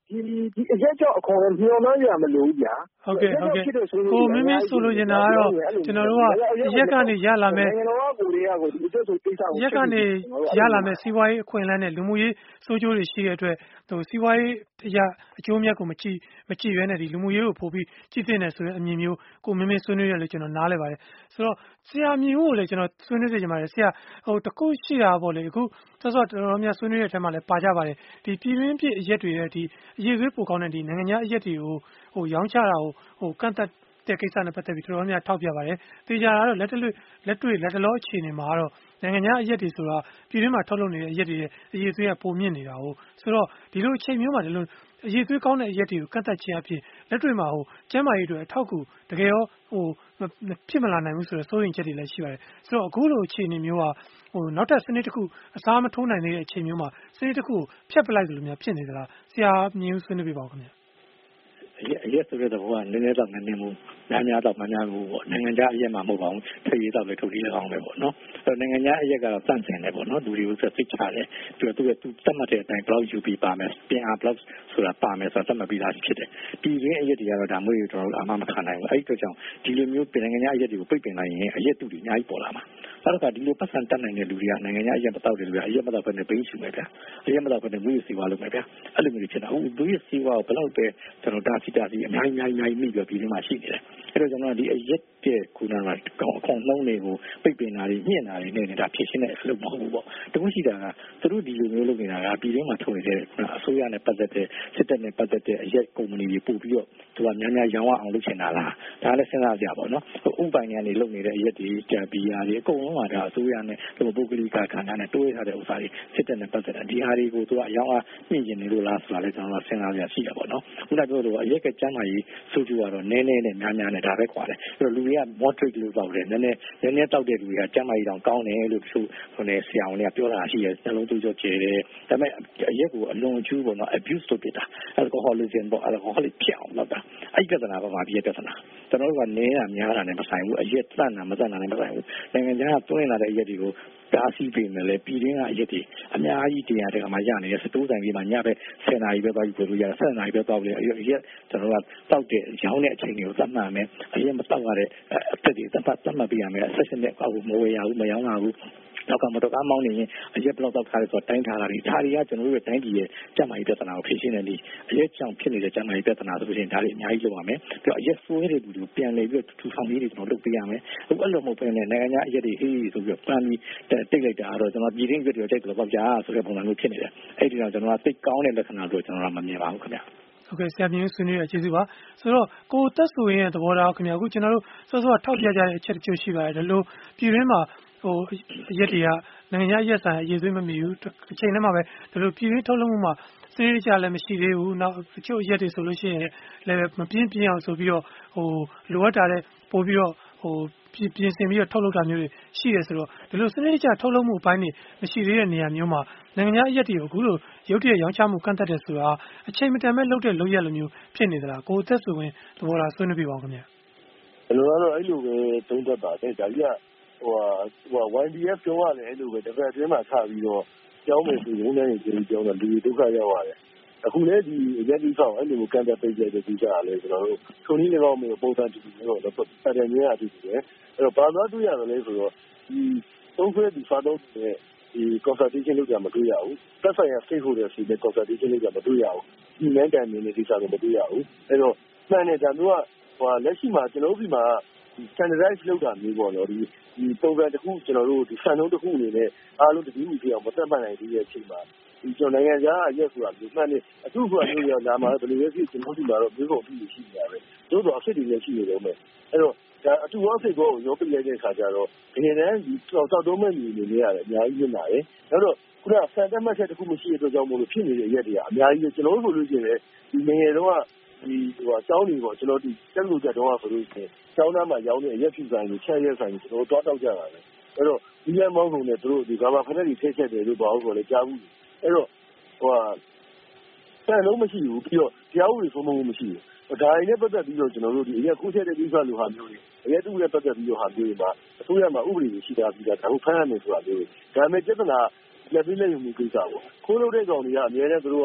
ဒီဒီအရက်ကြောင့်အခွန်လည်းမျှော်မှန်းရမလို့ဗျာဟုတ်ကဲ့ဟုတ်ကဲ့ကိုမင်းမင်းဆိုလို့ရင်တော့ကျွန်တော်တို့ကရက်ကနေရလာမယ်နိုင်ငံတော်ကကိုတွေကကိုဒီအတွက်ဆိုကိစ္စကိုရက်ကနေရလာမယ်စီးပွားရေးအခွင့်အလမ်းနဲ့လူမှုရေးစိုးကျိုးတွေရှိတဲ့အတွက်ဟိုစီးပွားရေးတရားအကျိုးမြတ်ကိုမကြည့်မကြည့်ရဲနဲ့ဒီလူမှုရေးကိုပို့ပြီးကြည့်သိနေဆိုတဲ့အမြင်မျိုးကိုမင်းမင်းဆွေးနွေးရလို့ကျွန်တော်နားလဲပါတယ်ဆိုတော့ဆရာမြင်ဖို့လည်းကျွန်တော်ဆွေးနွေးစေချင်ပါတယ်ဆရာဟိုတခုရှိတာပေါ့လေအခုစောစောတော်တော်များဆွေးနွေးတဲ့အထက်မှာလည်းပါကြပါတယ်ဒီပြည်တွင်းပြည်အရက်တွေရဲ့ဒီအရေးသွေးပိုကောင်းတဲ့ဒီနိုင်ငံခြားအရက်တွေကိုဟိုရောင်းချတာကိုဟိုကန့်သက်တဲ့ကိစ္စနဲ့ပတ်သက်ပြီးတော်တော်များထောက်ပြပါတယ်။တေချာကတော့လက်တွေ့လက်တွေ့လက်တလောအခြေအနေမှာတော့နိုင်ငံခြားအရက်တွေဆိုတာပြည်တွင်းမှာထုတ်လုပ်နေတဲ့အရက်တွေရဲ့အရေးသွေးကပုံမြင့်နေတာဟုတ်ဆိုတော့ဒီလိုအချိန်မျိုးမှာဒီလိုအရေးသွေးကောင်းတဲ့အရက်တွေကိုကန့်သက်ခြင်းအဖြစ်လက်တွေ့မှာဟိုကျန်းမာရေးတွေအထောက်အကူတကယ်ရောဟိုဖြစ်မလာနိုင်ဘူးဆိုတော့စိုးရိမ်ချက်တွေလည်းရှိပါတယ်။ဆိုတော့အခုလိုအခြေအနေမျိုးကဟိုနောက်ထပ်စနစ်တစ်ခုအစားမထိုးနိုင်တဲ့အချိန်မျိုးမှာစနစ်တစ်ခုဖျက်ပလိုက်သလိုမျိုးဖြစ်နေသလားဆရာမြင်ဆွေးနွေးပြပါဦးခင်ဗျာ။အရက်ဆိုတဲ့သဘောကနည်းနည်းတော့နည်းနည်းမို့များများတော့များများမို့ပေါ့နိုင်ငံခြားအရက်မှာမဟုတ်ပါဘူးထိပ်ရည်တော့ပဲထုတ်ပြီးလည်းကောင်းပဲပေါ့နော်အဲနိုင်ငံခြားအရက်ကတော့စန့်ကျင်တယ်ပေါ့နော်လူတွေကိုစိတ်ချတယ်ပြီးတော့သူကသူသတ်မှတ်တဲ့အတိုင်း block ယူပြီးပါမယ်ပြင်အား block ဆိုတာပါမယ်ဆိုတာသတ်မှတ်ပြီးသားဖြစ်တယ်ပြည်ရင်းအရက်တွေကတော့ဒါမျိုးတွေကျွန်တော်တို့အမှမခံနိုင်ဘူးအဲ့ဒီတော့ကြောင့်ဒီလိုမျိုးပြည်နိုင်ငံခြားအရက်တွေကိုပိတ်ပင်လိုက်ရင်အရက်တူတွေအများကြီးပေါ်လာမှာနောက်တစ်ခါဒီလိုပတ်စံတက်နိုင်တဲ့လူတွေကနိုင်ငံခြားအရက်မတောက်တယ်လူတွေအရက်မတောက်ဘဲနဲ့ဘိန်းရှူမယ်ဗျာအရက်မတောက်ဘဲနဲ့မွေးစီဝါလုပ်မယ်ဗျာအဲ့လိုမျိုးဖြစ်တာဟုတ်ဘူးရစီဝါကိုဘယ်လောက်ပဲကျွန်တော်ဒါစီတာစီအများကြီးအများကြီးမိပြီးပြည်တွင်းမှာရှိနေတယ်အဲ့တော့ကျွန်တော်ဒီအရက်တဲ့ခုနကကောင်းအခွန်နှုံးတွေကိုပိတ်ပင်တာတွေညှင့်တာတွေနဲ့နေတာဖြစ်ရှင်းတဲ့အလုပ်မဟုတ်ဘူးပေါ့တခုရှိတာကသူတို့ဒီလိုမျိုးလုပ်နေတာကပြည်တွင်းမှာထုတ်နေတဲ့အစိုးရနဲ့ပတ်သက်တဲ့စစ်တပ်နဲ့ပတ်သက်တဲ့အရက်ကုမ္ပဏီတွေပို့ပြီးတော့သူကများများရောင်းအောင်လုပ်ချင်တာလားဒါလည်းစဉ်းစားကြပါတော့ဥပိုင်ကနေလုပ်နေတဲ့အရက်တွေကြံပီယာတွေအကုန်လုံးကဒါအစိုးရနဲ့ဒီပုဂ္ဂလိကခန္ဓာနဲ့တိုးရထားတဲ့ဥစ္စာတွေစစ်တပ်နဲ့ပတ်သက်တဲ့ဒီဟာတွေကိုသူကအရောင်းအားမြင့်ကျင်နေလို့လားဆိုတာလည်းကျွန်တော်စဉ်းစားကြရှိတာပေါ့နော်ခုနပြောလို့အရက်ကကျမ်းမာရေးဆိုကြကတော့နည်းနည်းနဲ့များများနဲ့ဒါပဲခွာတယ်အဲ့တော့လူတွေက moderate လို့တောက်တယ်နည်းနည်းနည်းနည်းတောက်တဲ့လူတွေကကျမ်းမာရေးတောင်ကောင်းတယ်လို့သူဟိုနေဆရာဝန်တွေကပြောတာရှိတယ်နှလုံးသွေးကြောကျဲတယ်ဒါပေမဲ့အရက်ကိုအလွန်အကျူးပေါ့နော် abuse လုပ်ပြတာ alcoholism ပေါ့ alcoholic ဖြစ်အောင်လုပ်တာအဲ့ဒီပြဿနာကဘာဖြစ်ပြဿနာကျွန်တော်တို့ကနည်းတာများတာနဲ့မဆိုင်ဘူးအရက်တန့်တာမတန့်တာနဲ့မဆိုင်ဘူးနိုင်ငံခြားကတွင်းလာတဲ့အရက်တွေကိုတားဆီးပေးမယ်လေပြည်တွင်းကအရက်တွေအများကြီးတရားတွေကမှရနေတယ်စတိုးဆိုင်ကြီးမှာညဘက်ဆယ်နာရီပဲသွားပြီးပြောလို့ရတယ်ဆယ်နာရီပဲသွားပြီးအရက်ကျွန်တော်ကတောက်တဲ့ရောင်းတဲ့အချိန်တွေကိုသတ်မှတ်မယ်အရက်မတောက်ရတဲ့အသက်တွေသတ်မှတ်သတ်မှတ်ပေးရမယ်ဆက်ရှင်နဲ့အောက်ကိုမဝယ်ရဘူးမရောင်းရဘူးနောက်ကမတော်ကားမောင်းနေရင်အရက်ဘလောက်တောက်ထားလဲဆိုတော့တိုင်းထားတာတွေဒါတွေကကျွန်တော်တို့ရဲ့တိုင်းပြည်ရဲ့ကျန်းမာရေးပြဿနာကိုဖြေရှင်းနေတယ်အရက်ကြောင့်ဖြစ်နေတဲ့ကျန်းမာရေးပြဿနာဆိုလို့ရှိရင်ဒါတွေအများကြီးလုပ်ရမယ်ပြီးတော့အရက်ဆိုးတဲ့လူတွေကိုပြန်လည်ပြီးထူထောင်ရေးတွေကျွန်တော်လုပ်ပေးရမယ်အခုအဲ့လိုမဟုတ်ဘဲနဲ့နိုင်ငံခြားအရက်တွေဟေးဆိုပြီးပန်းပြီးတိတ်လိုက်တာတော့ကျွန်တော်ပြည်တွင်းရွက်တွေကြိုက်တယ်ပေါ့ဗျာဆိုတဲ့ပုံစံမျိုးဖြစ်နေတယ်အဲ့ဒီတော့ကျွန်တော်ကသိကောင်းတဲ့လက္ခဏာတို့ကျွန်တော်ကမမြင်ပါဘူးခင်ဗျဟုတ်ကဲ့ဆရာမြင့်ဆွေးနွေးရကျေးဇူးပါဆိုတော့ကိုသက်ဆိုရင်သဘောထားခင်ဗျာအခုကျွန်တော်တို့စောစောထောက်ပြကြတဲ့အချက်တချို့ရှိပါတယ်ဒါလို့ပြည်တွင်းမှာဟိုရက်တွေကနိုင်ငံခြားရက်ဆိုင်အရေးသွေးမမီဘူးအချိန်ထဲမှာပဲဒါလို့ပြည်တွင်းထုတ်လုပ်မှုမှာစနစ်တကျလည်းမရှိသေးဘူးနောက်တချို့ရက်တွေဆိုလို့ရှိရင်လည်းမပြင်းပြင်းအောင်ဆိုပြီးတော့ဟိုလိုအပ်တာတဲ့ပို့ပြီးတော့ဟိုပြင်ဆင်ပြီးတော့ထုတ်လုပ်တာမျိုးတွေရှိတယ်ဆိုတော့ဒီလိုစနစ်တကျထုတ်လုပ်မှုအပိုင်းတွေမရှိသေးတဲ့နေရာမျိုးမှာနိုင်ငံခြားအရက်တွေကိုအခုလိုရုပ်တရက်ရောင်းချမှုကန့်သက်တယ်ဆိုတာအချိန်မတန်မဲ့လုပ်တဲ့လုပ်ရက်လိုမျိုးဖြစ်နေသလားကိုသက်ဆိုရင်သဘောထားဆွေးနွေးပြပါဦးခင်ဗျာကျွန်တော်ကတော့အဲ့လိုပဲသုံးသပ်ပါတယ်ဒါကြီးကဟိုဟို ဝိုင် ဒီ အက်ဖ် ပြောရတယ်အဲ့လိုပဲတစ်ပတ်အတွင်းမှာထပြီးတော့ကြောင်းမယ်ဆိုရင်လည်းဒီကြောင်းတော့လူတွေဒုက္ခရောက်ရတယ်အခုလည်းဒီရက်ဒီဆောင်အဲ့လိုမျိုးကန့်သက်ပိတ်တဲ့ဒီကြတာလေကျွန်တော်တို့ထုံနည်းလည်းကောင်းမျိုးပုံစံတူတူမျိုးတော့ပတ်တယ်မျိုးအတူတူပဲအဲ့တော့ဘာသာတွေ့ရတယ်လဲဆိုတော့ဒီသုံးခွဲဒီဖာတော့ဒီ consultation လုပ်ကြမတွေ့ရဘူးသက်ဆိုင်ရာ stakeholder တွေနဲ့ consultation လုပ်ကြမတွေ့ရဘူးဒီလမ်းတန်နေနေဒီစားကိုမတွေ့ရဘူးအဲ့တော့မှန်တယ်ဒါမျိုးကဟိုလက်ရှိမှာကျွန်တော်တို့ဒီမှာဒီ standardize လုပ်တာမျိုးပေါ့နော်ဒီဒီပုံစံတစ်ခုကျွန်တော်တို့ဒီစံနှုန်းတစ်ခုအနေနဲ့အားလုံးတတိယပြအောင်မသက်မှတ်နိုင်သေးတဲ့အချိန်မှာဒီကျွန်တော်နိုင်ငံခြားရက်ဆိုတာဒီမှန်နေအထူးဆိုတာမျိုးရလာမှာဘယ်လိုလဲဖြစ်ကျွန်တော်တို့ဒီမှာတော့မျိုးကုန်ပြီးရှိနေရတယ်တို့တော့အဖြစ်တွေလည်းရှိနေတော့မယ်အဲ့တော့ဒါအတူအဖြစ်ကိုရောပြလိုက်တဲ့ခါကျတော့ဒီနေ့လည်းဒီတောက်တုံးမဲ့ညီနေနေရတယ်အများကြီးနေတာရယ်နောက်တော့ခုနဆန်တက်မှတ်ချက်တစ်ခုမရှိတဲ့အတွက်ကြောင့်မို့လို့ဖြစ်နေတဲ့ရက်တွေကအများကြီးကျွန်တော်တို့ဆိုလို့ရှိရင်ဒီနေရာတော့ဒီဟိုအကြောင်းတွေပေါ့ကျွန်တော်ဒီတက်လို့ကြတော့ဆိုလို့ရှိရင်ကျောင်းသားမှာရောင်းတဲ့ရက်ဖြူဆိုင်တွေချက်ရက်ဆိုင်တွေကျွန်တော်တို့တွားတောက်ကြတာပဲအဲ့တော့ဒီလမ်းမောင်းကုန်နဲ့တို့ဒီဘာမှဖက်တွေထည့်ချက်တယ်လို့ပေါ့ဆိုလည်းကြားဘူးအဲ့တော့ဟိုဟာဆန်လုံးမရှိဘူးပြီးတော့တရားဥပဒေစိုးမိုးမှုမရှိဘူးဒါတွေနဲ့ပတ်သက်ပြီးတော့ကျွန်တော်တို့ဒီအရက်ခိုးချက်တဲ့ကိစ္စလိုဟာမျိုးတွေအရက်တူနဲ့ပတ်သက်ပြီးတော့ဟာမျိုးတွေမှာအစိုးရမှာဥပဒေတွေရှိတာပြီးတာဒါကိုဖမ်းရမယ်ဆိုတာမျိုးတွေဒါပေမဲ့ပြဿနာလက်ပြီးလက်ယူမှုကိစ္စပေါ့ခိုးလို့တဲ့ကောင်တွေကအများနဲ့တို့က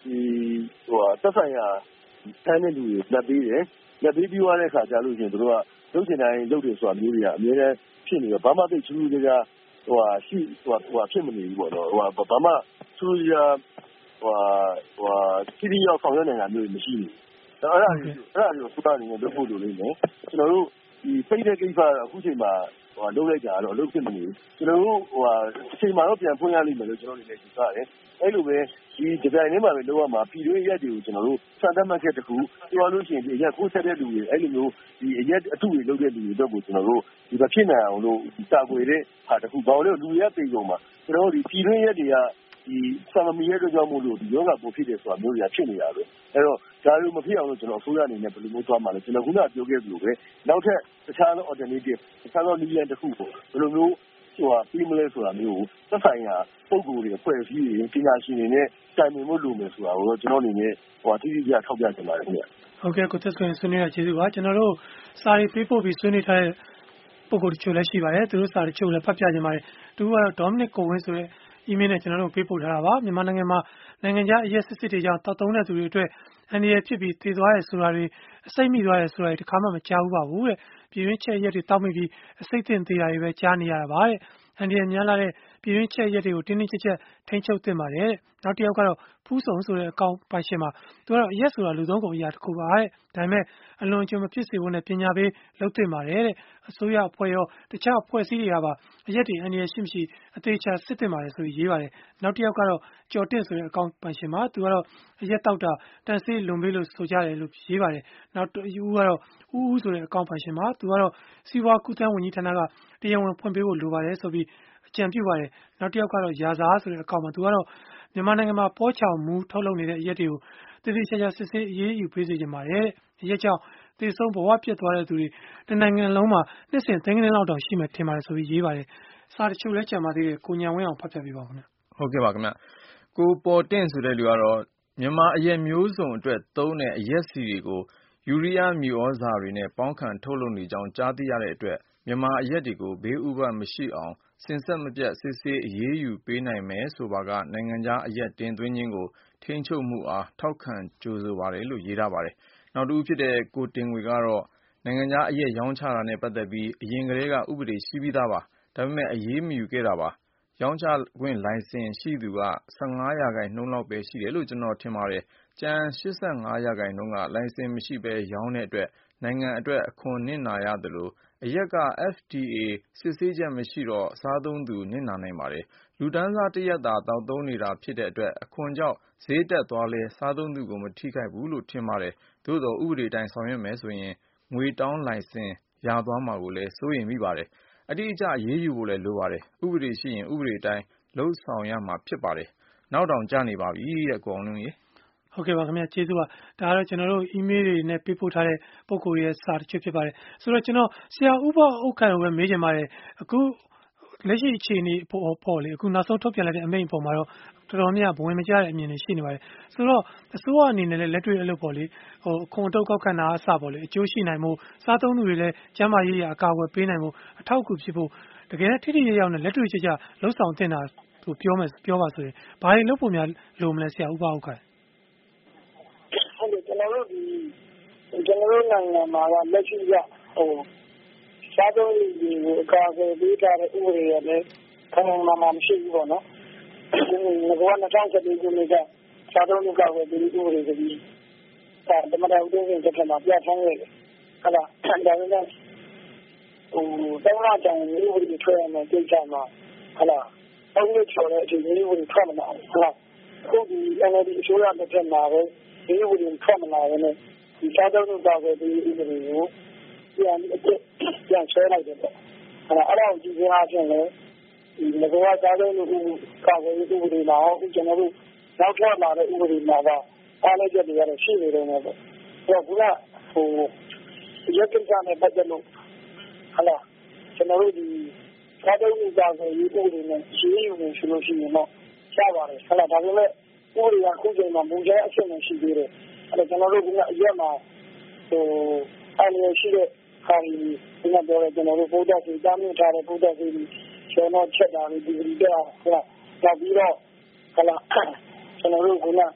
ဒီဟိုသက်ဆိုင်ရာဆန်းတဲ့လူတွေလက်ပေးတယ်လက်ပေးပြီးသွားတဲ့အခါကျလို့ရှိရင်တို့ကလုပ်ချင်တိုင်းလုပ်တယ်ဆိုတာမျိုးတွေကအများနဲ့ဖြစ်နေတော့ဘာမှသိချူးကြကြဟိုဟာရှိဟိုဟိုဖြစ်မနေဘူးပေါ့နော်ဟိုဘာမှချူးကြဟိုဟိုစီးရီရောက်ဆောင်ရွက်နေတာမျိုးမရှိဘူးအဲ့ဒါအဲ့ဒါကိုစတာနေလုပ်ဖို့လိုနေတယ်ကျွန်တော်တို့ဒီပိတ်တဲ့ကိစ္စအခုချိန်မှာဟိုလုပ်လိုက်ကြတော့အလုပ်ဖြစ်မနေဘူးကျွန်တော်တို့ဟိုအချိန်မှာတော့ပြန်ဖွင့်ရလိမ့်မယ်လို့ကျွန်တော်တို့လည်းယူဆတယ်အဲ့လိုပဲဒီဒီဇိုင်းထဲမှာပဲလုပ်ရမှာပြည်တွင်းရက်တွေကိုကျွန်တော်တို့စံတတ်မှတ်ချက်တစ်ခုပြောလို့ရှိရင်ဒီရက်ကိုဆက်တဲ့လူတွေအဲ့လိုမျိုးဒီရက်အထုတွေလုပ်တဲ့လူတွေတော့ကိုကျွန်တော်တို့ဒီမဖြစ်နိုင်အောင်လို့တာကွေတဲ့ဟာတစ်ခုဘာလို့လူရက်ပြည်ကုန်မှာကျွန်တော်တို့ဒီပြည်တွင်းရက်တွေကဒီဆာမမီရဲ့အတွက်ကြောင့်မို့လို့ဒီယောဂပိုဖြစ်တယ်ဆိုတာမျိုးတွေကဖြစ်နေတာပဲအဲ့တော့ဒါလိုမဖြစ်အောင်လို့ကျွန်တော်အစိုးရအနေနဲ့ဘယ်လိုမျိုးသွားမှာလဲကျွန်တော်ခုနကပြောခဲ့သလိုပဲနောက်ထပ်တခြားသော alternative တခြားသောနည်းလမ်းတစ်ခုကိုဘယ်လိုမျိုးဟိုဟာပြီးမလဲဆိုတာမျိုးကိုသက်ဆိုင်ရာပုံကိုယ်တွေအဖွဲ့အစည်းတွေပညာရှင်တွေနဲ့တိုင်ပင်မှုလုပ်မယ်ဆိုတာကိုတော့ကျွန်တော်အနေနဲ့ဟိုအတိအကျထောက်ပြချင်ပါတယ်ခင်ဗျဟုတ်ကဲ့ကိုသက်ဆွေဆွေးနွေးရကျေးဇူးပါကျွန်တော်တို့စာရေးပေးပို့ပြီးဆွေးနွေးထားတဲ့ပုံကိုယ်တချို့လည်းရှိပါတယ်သူတို့စာတချို့လည်းဖတ်ပြကြပါတယ်သူကတော့ Dominic ကိုဝင်းဆိုတဲ့ email နဲ့ကျွန်တော်တို့ပေးပို့ထားတာပါမြန်မာနိုင်ငံမှာနိုင်ငံခြားအရက်စစ်စစ်တွေကြောင့်တောက်တုံးတဲ့သူတွေအတွက်အန္တရာယ်ဖြစ်ပြီးတည်သွားရဲဆိုတာတွေအစိတ်မိသွားရဲဆိုတာတွေတခါမှမကြားဘူးပါဘူးတဲ့ပြည်တွင်းချက်ရက်တွေတောက်မိပြီးအစိတ်တင်သေးတာတွေပဲကြားနေရတာပါတဲ့အန္တရာယ်များလာတဲ့ပြည်တွင်းချက်ရက်တွေကိုတင်းတင်းကျပ်ကျပ်ထိန်းချုပ်သင့်ပါတယ်တဲ့နောက်တစ်ယောက်ကတော့ဖူးဆုံဆိုတဲ့အကောင့်ပိုင်ရှင်မှာသူကတော့အရက်ဆိုတာလူသုံးကုန်အရာတစ်ခုပါတဲ့ဒါပေမဲ့အလွန်အကျွံမဖြစ်စေဖို့နဲ့ပညာပေးလုပ်သင့်ပါတယ်တဲ့အစိုးရအဖွဲ့ရောတခြားအဖွဲ့အစည်းတွေကပါအရက်တွေအန္တရာယ်ရှိမရှိအသေးချာစစ်သင့်ပါတယ်ဆိုပြီးရေးပါတယ်နောက်တစ်ယောက်ကတော့ကြော်တင့်ဆိုတဲ့အကောင့်ပိုင်ရှင်မှာသူကတော့အရက်တောက်တာတန်ဆေးလွန်ပေးလို့ဆိုကြတယ်လို့ရေးပါတယ်နောက်တစ်ဦးကတော့ဦးဦးဆိုတဲ့အကောင့်ပိုင်ရှင်မှာသူကတော့စီးပွားကူးသန်းဝန်ကြီးဌာနကတရားဝင်ဖွင့်ပေးဖို့လိုပါတယ်ဆိုပြီးအကြံပြုပါတယ်နောက်တစ်ယောက်ကတော့ရာဇာဆိုတဲ့အကောင့်မှာသူကတော့မြန်မာနိုင်ငံမှာပေါ်ချောင်မူထုတ်လုပ်နေတဲ့အရက်တွေကိုတည်တည်ချာချာစစ်ဆေးအရေးယူပေးစေချင်ပါတယ်တဲ့အရက်ကြောင့်သေဆုံးဘဝပြတ်သွားတဲ့သူတွေတနိုင်ငံလုံးမှာနှစ်စဉ်သိန်းကလေးလောက်တောင်ရှိမှထင်ပါတယ်ဆိုပြီးရေးပါတယ်စာတချို့လဲကြံပါသေးတယ်ကိုညံဝင်းအောင်ဖတ်ပြပေးပါဦးခင်ဗျဟုတ်ကဲ့ပါခင်ဗျကိုပေါ်တင့်ဆိုတဲ့လူကတော့မြန်မာအရက်မျိုးစုံအတွက်သုံးတဲ့အရက်စီတွေကိုယူရီးယားမြူဩဇာတွေနဲ့ပေါင်းခံထုတ်လုပ်နေကြောင်းကြားသိရတဲ့အတွက်မြန်မာအရက်တွေကိုဘေးဥပဒ်မရှိအောင်စင်ဆက်မပြတ်စစ်ဆေးအရေးယူပေးနိုင်မယ်ဆိုပါကနိုင်ငံခြားအရက်တင်သွင်းခြင်းကိုထိန်းချုပ်မှုအားထောက်ခံကြိုဆိုပါတယ်လို့ရေးထားပါတယ်နောက်တစ်ဦးဖြစ်တဲ့ကိုတင်ငွေကတော့နိုင်ငံခြားအရက်ရောင်းချတာနဲ့ပတ်သက်ပြီးအရင်ကတည်းကဥပဒေရှိပြီးသားပါဒါပေမဲ့အရေးမယူခဲ့တာပါရောင်းချခွင့်လိုင်စင်ရှိသူကဆယ့်ငါးရာခိုင်နှုန်းလောက်ပဲရှိတယ်လို့ကျွန်တော်ထင်ပါတယ်ကျန်ရှစ်ဆယ့်ငါးရာခိုင်နှုန်းကလိုင်စင်မရှိဘဲရောင်းတဲ့အတွက်နိုင်ငံအတွက်အခွန်နစ်နာရသလိုအရက်က အက်ဖ် ဒီ အေ စစ်ဆေးချက်မရှိတော့စားသုံးသူနစ်နာနိုင်ပါတယ်လူတန်းစားတစ်ရက်သာတောက်သုံးနေတာဖြစ်တဲ့အတွက်အခွန်ကြောင့်ဈေးတက်သွားလဲစားသုံးသူကိုမထိခိုက်ဘူးလို့ထင်ပါတယ်သို့သောဥပဒေတိုင်းဆောင်ရွက်မယ်ဆိုရင်ငွေတောင်းလိုင်စင်ရသွားမှာကိုလည်းစိုးရိမ်မိပါတယ်အတိအကျရေးယူဖို့လည်းလိုပါတယ်ဥပဒေရှိရင်ဥပဒေတိုင်းလုပ်ဆောင်ရမှာဖြစ်ပါတယ်နောက်တောင်ကြနေပါပြီတဲ့ကိုအောင်လုံးကြီးဟုတ်ကဲ့ပါခင်ဗျာကျေးဇူးပါဒါကတော့ကျွန်တော်တို့ email တွေနဲ့ပေးပို့ထားတဲ့ပုံကိုယ်ရဲ့စာတချို့ဖြစ်ပါတယ်ဆိုတော့ကျွန်တော်ဆရာဥပဥက္ကံကိုပဲမေးချင်ပါတယ်အခုလက်ရှိအခြေအနေပေါ်ပေါ်လေအခုနောက်ဆုံးထုတ်ပြန်လိုက်တဲ့အမိန့်ပေါ်မှာတော့တော်တော်များဘဝင်မကျတဲ့အမြင်တွေရှိနေပါတယ်ဆိုတော့အစိုးရအနေနဲ့လည်းလက်တွေ့အလုပ်ပေါ်လေဟိုအခွန်အတုပ်ကောက်ခံတာအစပေါ်လေအကျိုးရှိနိုင်မှုစားသုံးသူတွေလည်းကျန်းမာရေးရအကာအကွယ်ပေးနိုင်မှုအထောက်အကူဖြစ်ဖို့တကယ်ထိထိရောက်ရောက်နဲ့လက်တွေ့ကျကျလှုပ်ဆောင်တင်တာကိုပြောမယ်ပြောပါဆိုရင်ဘာတွေလုပ်ဖို့များလိုမလဲဆရာဥပဥက္ကံဟုတ်တယ်ကျွန်တော်တို့ဒီကျွန်တော်တို့နိုင်ငံမှာကလက်ရှိကဟိုစားသုံးသူတွေကိုအကာအကွယ်ပေးထားတဲ့ဥပဒေရလည်းခံမှမှမရှိဘူးပေါ့နော်ဒီကတော့၂၀၁၄ခုနှစ်ကစားသုံးသူကာကွယ်ပေးဥပဒေဆိုပြီးအဲတမန်တော်ဦးတင်တက်မှာပြဋ္ဌာန်းခဲ့တယ်ဟုတ်လားဒါပေမဲ့ဟိုတောင်းလာကြရင်ဥပဒေထွက်ရမယ်ကိစ္စမှာဟုတ်လားအောက်လို့ချော်တဲ့အချိန်ဥပဒေထွက်မလာဘူးဟုတ်လားအခုဒီ အန်အယ်လ်ဒီ အစိုးရတက်တက်မှာပဲဒီဥပဒေထွက်မလာဘူးနဲ့ဒီစားသုံးသူကာကွယ်ပေးဥပဒေကိုပြန်အစ်ပြန်ဆွဲလိုက်တယ်ပေါ့အဲ့ဒါအဲ့ဒါကိုကြည့်ရအောင်ဖြစ်လေဒီငကောစားသုံးသူကာကွယ်ရေးဥပဒေမှာအခုကျွန်တော်တို့နောက်ထပ်လာတဲ့ဥပဒေမှာကအားလည်းချက်တွေကတော့ရှိနေတယ်ပေါ့ဆိုတော့ခုနဟိုရက်ကိစ္စနဲ့ပတ်သက်လို့ဟာလားကျွန်တော်တို့ဒီစားသုံးသူကာကွယ်ရေးဥပဒေနဲ့ရှင်းယူနေဆိုလို့ရှိရင်တော့ရှားပါတယ်ဟာလားဒါပေမဲ့ဥပဒေကခုချိန်မှာမူကျဲအချက်နဲ့ရှိသေးတယ်အဲ့တော့ကျွန်တော်တို့ကအရက်မှာဟိုအနေရရှိတဲ့ဟာဒီဒီမှာပြောရကျွန်တော်တို့ဗုဒ္ဓစီတားမြစ်ထားတဲ့ဗုဒ္ဓစီကျွန်တော်ချက်တာဒီဒီတော့ဟုတ်လားနောက်ပြီးတော့ဟလာကျွန်တော်တို့က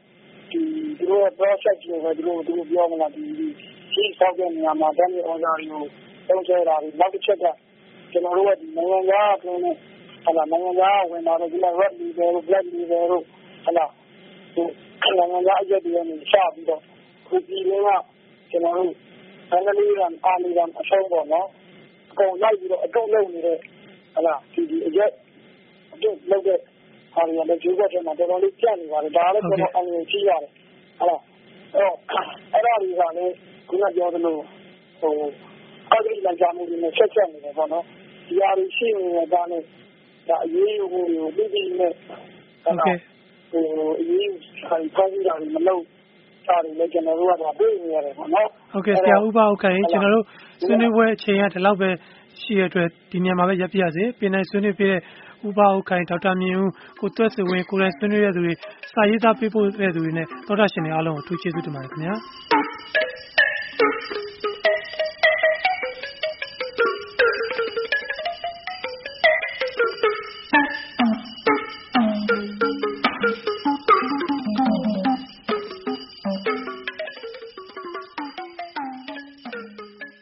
ဒီသူတို့ရဲ့ process ကိုပဲသူတို့သူတို့ပြောမလားဒီဒီဆောက်တဲ့နေရာမှာတန်းတဲ့ order တွေကိုတုံးချတာတွေနောက်တစ်ချက်ကကျွန်တော်တို့ကဒီနိုင်ငံသားအတွင်းနဲ့ဟလာနိုင်ငံသားဝင်လာတော့ဒီမှာ red leader တို့ black leader တို့ဟလာဒီနိုင်ငံသားအရက်တွေနဲ့ရှာပြီးတော့ခုဒီလေးကကျွန်တော်တို့အန်ဂလိရန်အာလီရန်အဆုံးပေါ့နော်အကုန်လိုက်ပြီးတော့အတုတ်လုပ်နေတဲ့ဟလာဒီဒီအရက်အတုတ်လုပ်တဲ့ဟာတွေလည်းဂျိုးဘက်ထဲမှာတော်တော်လေးပြတ်နေပါတယ်ဒါလည်းကျွန်တော်အန်ဂလိကြည့်ရတယ်ဟလာအဲ့တော့အဲ့ဒါတွေကလည်းခုနပြောသလိုဟိုအဂရိလန်ကြမှုတွေနဲ့ဆက်ဆက်နေတယ်ပေါ့နော်ဒီအရေးရှိနေတာနဲ့ဒါအရေးယူမှုတွေကိုပြီးပြီးနဲ့ဟုတ်ကဲ့ဟိုအရေးခိုင်ခိုင်တာတွေမလုပ်တာတွေလည်းကျွန်တော်တို့ကတော့တွေ့နေရတယ်ပေါ့နော်ဟုတ်ကဲ့ဆရာဥပဟုတ်ကဲ့ကျွန်တော်တို့ဆွေးနွေးပွဲအချိန်ကဒီလောက်ပဲရှိရတဲ့အတွက်ဒီညမှာပဲရပ်ပြရစေပြင်နိုင်ဆွေးနွေးပြတဲ့ဥပဟုတ်ခိုင်ဒေါက်တာမြင့်ဦးကိုတွက်စဝင်ကိုယ်တိုင်ဆွေးနွေးရတဲ့သူတွေစာရေးသားပေးပို့တဲ့သူတွေနဲ့သောတာရှင်တွေအားလုံးကိုထူးကျေးဇူးတင်ပါတယ်ခင်ဗျာ